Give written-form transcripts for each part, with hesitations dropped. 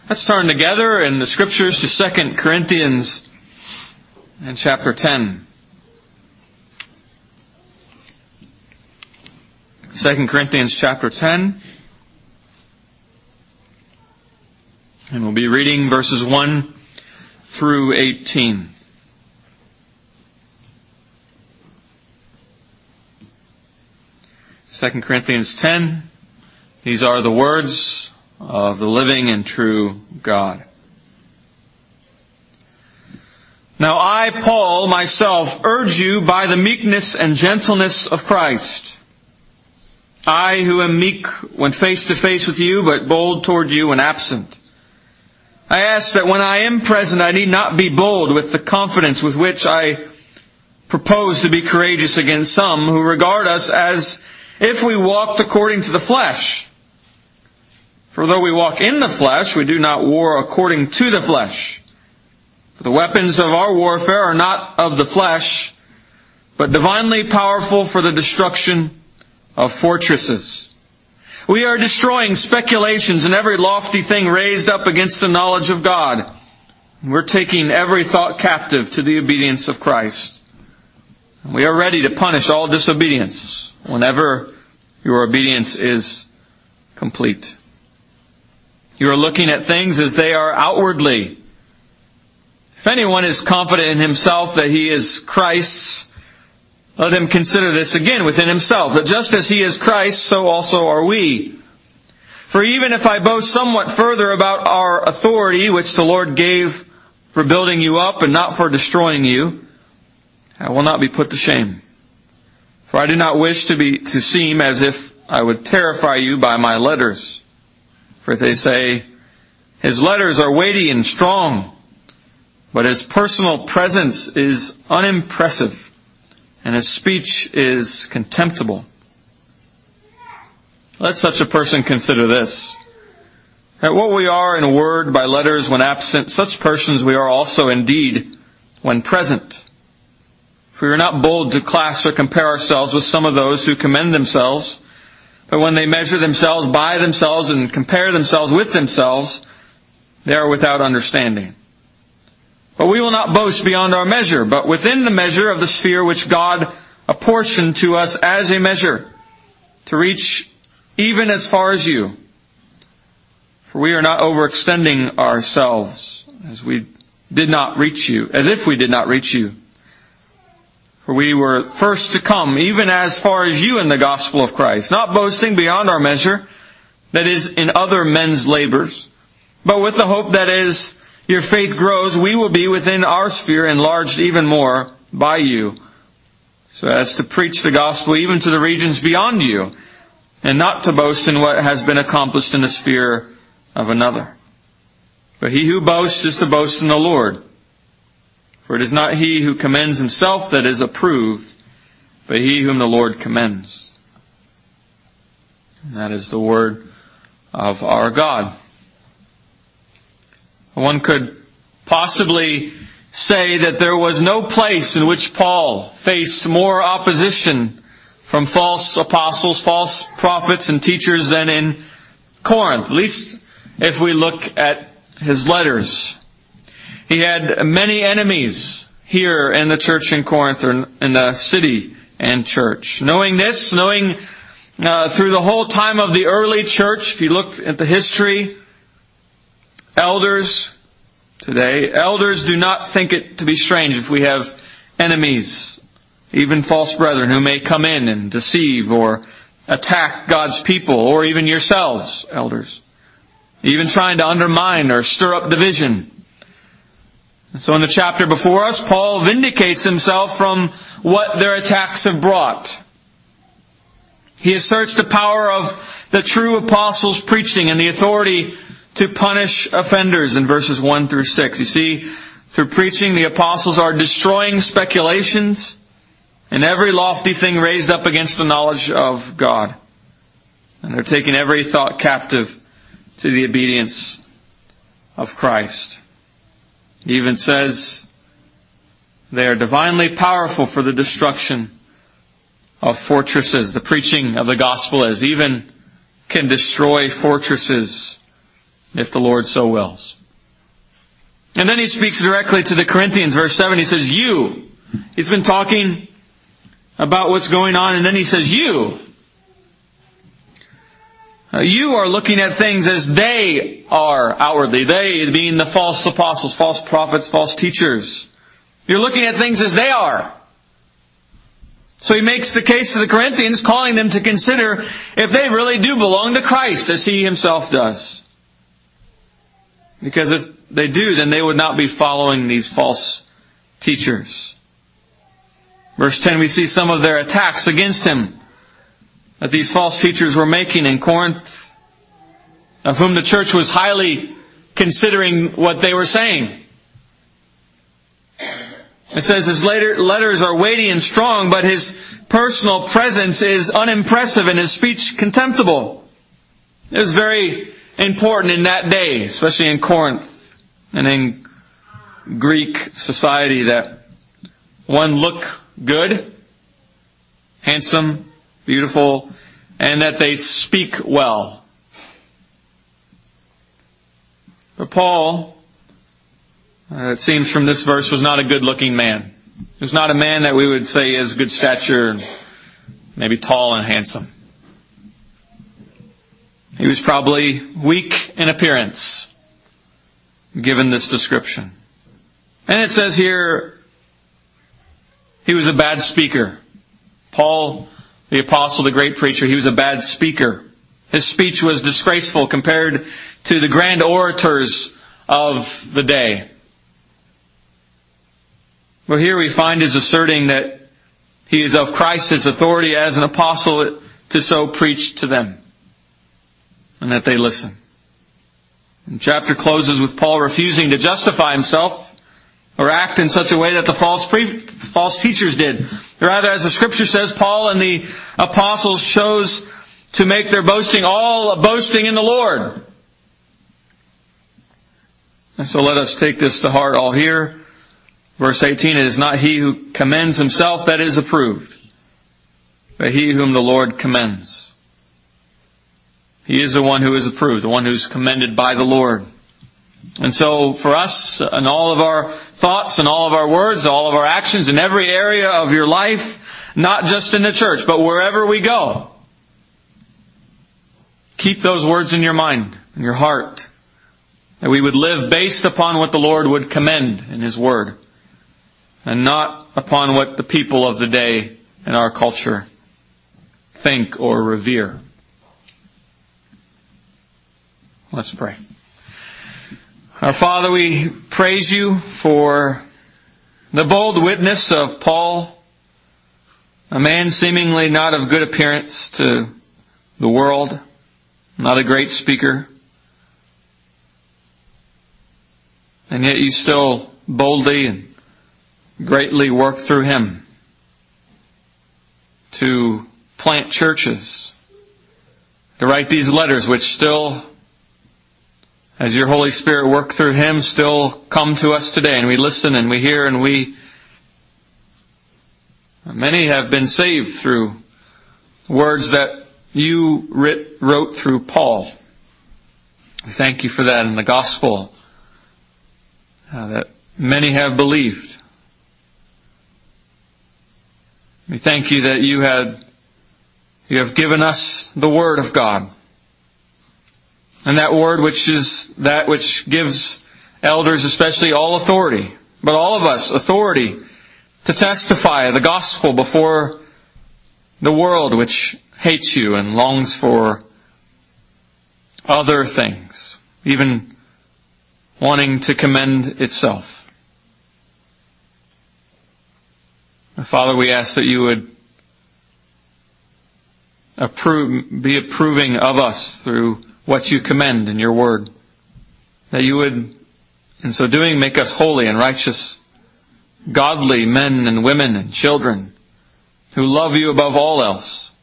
Let's turn together in the Scriptures to 2 Corinthians and chapter 10. 2 Corinthians chapter 10. And we'll be reading verses 1 through 18. Second Corinthians 10. These are the words of the living and true God. Now I, Paul, myself, urge you by the meekness and gentleness of Christ. I, who am meek when face to face with you, but bold toward you when absent. I ask that when I am present, I need not be bold with the confidence with which I propose to be courageous against some who regard us as if we walked according to the flesh. For though we walk in the flesh, we do not war according to the flesh. For the weapons of our warfare are not of the flesh, but divinely powerful for the destruction of fortresses. We are destroying speculations and every lofty thing raised up against the knowledge of God. We're taking every thought captive to the obedience of Christ. And we are ready to punish all disobedience whenever your obedience is complete. You are looking at things as they are outwardly. If anyone is confident in himself that he is Christ's, let him consider this again within himself, that just as he is Christ, so also are we. For even if I boast somewhat further about our authority, which the Lord gave for building you up and not for destroying you, I will not be put to shame. For I do not wish to seem as if I would terrify you by my letters. For they say, his letters are weighty and strong, but his personal presence is unimpressive, and his speech is contemptible. Let such a person consider this, that what we are in word by letters when absent, such persons we are also in deed when present. For we are not bold to class or compare ourselves with some of those who commend themselves, but when they measure themselves by themselves and compare themselves with themselves, they are without understanding. But we will not boast beyond our measure, but within the measure of the sphere which God apportioned to us as a measure, to reach even as far as you. For we are not overextending ourselves, as if we did not reach you. For we were first to come, even as far as you in the gospel of Christ, not boasting beyond our measure, that is, in other men's labors, but with the hope that as your faith grows, we will be within our sphere enlarged even more by you, so as to preach the gospel even to the regions beyond you, and not to boast in what has been accomplished in the sphere of another. But he who boasts is to boast in the Lord. For it is not he who commends himself that is approved, but he whom the Lord commends. And that is the word of our God. One could possibly say that there was no place in which Paul faced more opposition from false apostles, false prophets and teachers than in Corinth, at least if we look at his letters. He had many enemies here in the church in Corinth, or in the city and church. Knowing this, through the whole time of the early church, if you look at the history, elders do not think it to be strange if we have enemies, even false brethren who may come in and deceive or attack God's people, or even yourselves, elders, even trying to undermine or stir up division. And so in the chapter before us, Paul vindicates himself from what their attacks have brought. He asserts the power of the true apostles' preaching and the authority to punish offenders in verses 1 through 6. You see, through preaching, the apostles are destroying speculations and every lofty thing raised up against the knowledge of God. And they're taking every thought captive to the obedience of Christ. He even says they are divinely powerful for the destruction of fortresses. The preaching of the gospel even can destroy fortresses if the Lord so wills. And then he speaks directly to the Corinthians. Verse 7, he says, you. He's been talking about what's going on, and then he says, you. You are looking at things as they are outwardly. They being the false apostles, false prophets, false teachers. You're looking at things as they are. So he makes the case to the Corinthians, calling them to consider if they really do belong to Christ, as he himself does. Because if they do, then they would not be following these false teachers. Verse 10, we see some of their attacks against him that these false teachers were making in Corinth, of whom the church was highly considering what they were saying. It says his letters are weighty and strong, but his personal presence is unimpressive and his speech contemptible. It was very important in that day, especially in Corinth and in Greek society, that one look good, handsome, beautiful, and that they speak well. But Paul, it seems from this verse, was not a good-looking man. He was not a man that we would say is good stature, maybe tall and handsome. He was probably weak in appearance, given this description. And it says here, he was a bad speaker. Paul, the apostle, the great preacher, he was a bad speaker. His speech was disgraceful compared to the grand orators of the day. But here we find his asserting that he is of Christ's authority as an apostle to so preach to them, and that they listen. The chapter closes with Paul refusing to justify himself or act in such a way that the false teachers did. Rather, as the Scripture says, Paul and the apostles chose to make their boasting all a boasting in the Lord. And so let us take this to heart all here. Verse 18, it is not he who commends himself that is approved, but he whom the Lord commends. He is the one who is approved, the one who's commended by the Lord. And so for us, in all of our thoughts and all of our words, all of our actions, in every area of your life, not just in the church, but wherever we go, keep those words in your mind, in your heart, that we would live based upon what the Lord would commend in His Word, and not upon what the people of the day in our culture think or revere. Let's pray. Our Father, we praise You for the bold witness of Paul, a man seemingly not of good appearance to the world, not a great speaker, and yet You still boldly and greatly work through him to plant churches, to write these letters which still, as Your Holy Spirit worked through him, still come to us today. And we listen and we hear and many have been saved through words that You wrote through Paul. We thank You for that in the gospel, that many have believed. We thank You that You have given us the Word of God. And that Word which is that which gives elders especially all authority, but all of us authority to testify the gospel before the world which hates You and longs for other things, even wanting to commend itself. Father, we ask that You would be approving of us through what You commend in Your Word. That You would, in so doing, make us holy and righteous, godly men and women and children who love You above all else.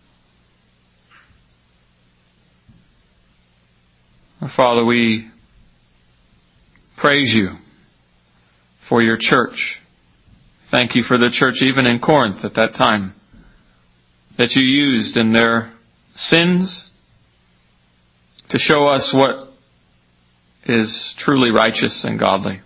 Father, we praise You for Your church. Thank You for the church even in Corinth at that time, that You used in their sins to show us what is truly righteous and godly.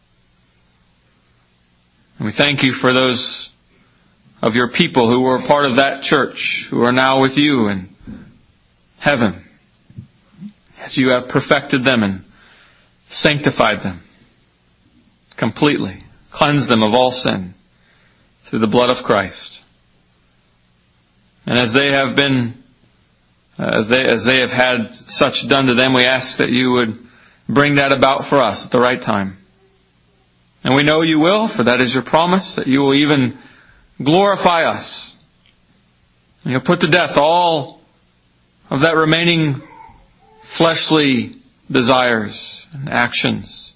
And we thank you for those of your people who were part of that church, who are now with you in heaven, as you have perfected them and sanctified them completely, cleansed them of all sin through the blood of Christ. And as they have been, as they have had such done to them, we ask that you would bring that about for us at the right time. And we know you will, for that is your promise, that you will even glorify us. And you'll put to death all of that remaining fleshly desires and actions.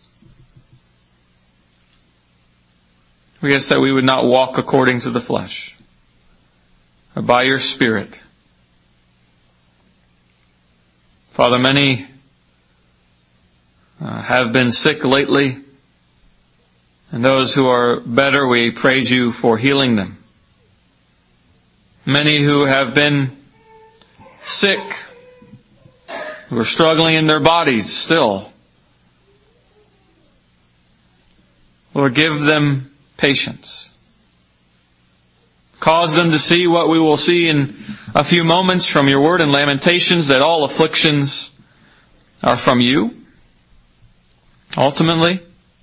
We ask that we would not walk according to the flesh, but by your Spirit. Father, many have been sick lately, and those who are better, we praise you for healing them. Many who have been sick, who are struggling in their bodies still, Lord, give them patience. Cause them to see what we will see in a few moments from your word in Lamentations, that all afflictions are from you. Ultimately,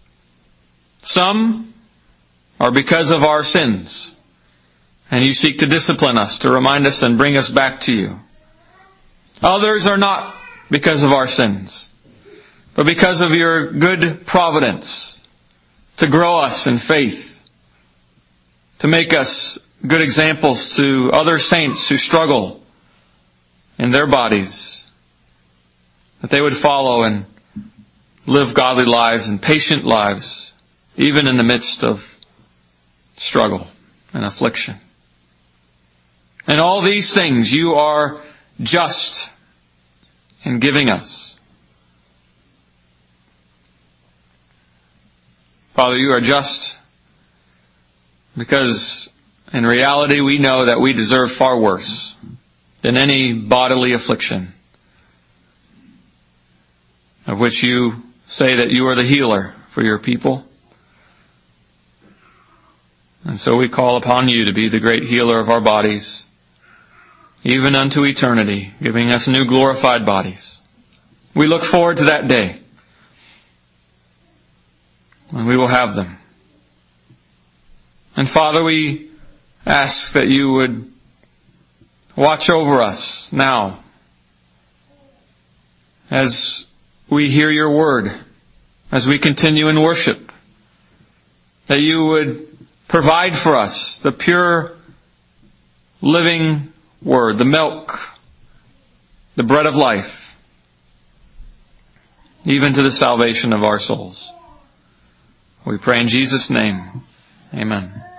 some are because of our sins, and you seek to discipline us, to remind us and bring us back to you. Others are not because of our sins, but because of your good providence, to grow us in faith, to make us good examples to other saints who struggle in their bodies, that they would follow and live godly lives and patient lives, even in the midst of struggle and affliction. And all these things you are just in giving us. Father, you are just because in reality we know that we deserve far worse than any bodily affliction, of which you say that you are the healer for your people. And so we call upon you to be the great healer of our bodies, even unto eternity, giving us new glorified bodies. We look forward to that day when we will have them. And Father, we ask that you would watch over us now as we hear your word, as we continue in worship, that you would provide for us the pure, living word, the milk, the bread of life, even to the salvation of our souls. We pray in Jesus' name. Amen.